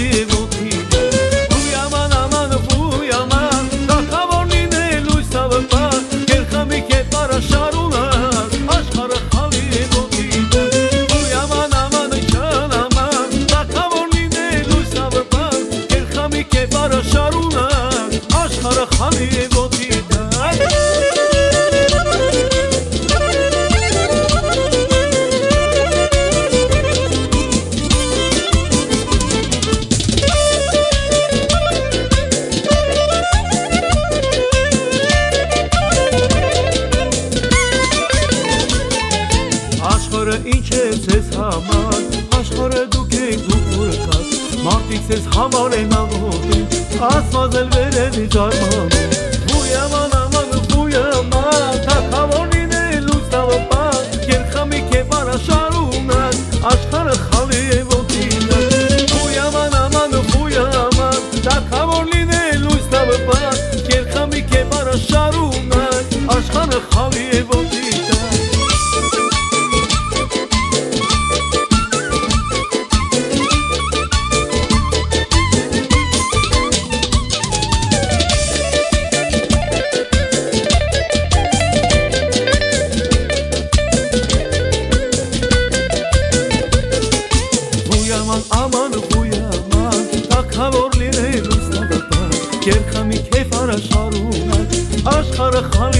խալի ոտի Վույ աման աման վույ աման Թակավորնին է լույսավը պար Կերխամի կեպարը շարունակ Աշխարը խալի ոտի Վույ աման աման չան աման Թակավորնին է լույսավը պար Կերխամի կեպարը շարունակ Աշխարը խալի ոտի Աշխարը ինչ է ձեզ համար, աշխարը դուք եք դուք որքած Մարդիկ ձեզ համար են աղոտում, ասված էլ վերևից արմանում Վույ աման աման, վույ աման, թակավորնին է լույսավը պար Կերխամի կեպարա շարունակ, աշխարը խալի ոտինակ Վույ աման աման, վույ աման, թակավորնին է լույսավը պար Կերխամի կեպարա շարունակ, աշխարը խալի ոտինակ Aman uyaman, takavor lirey lustava pa, Kerkhami kefara sharuna, Ashkhara khan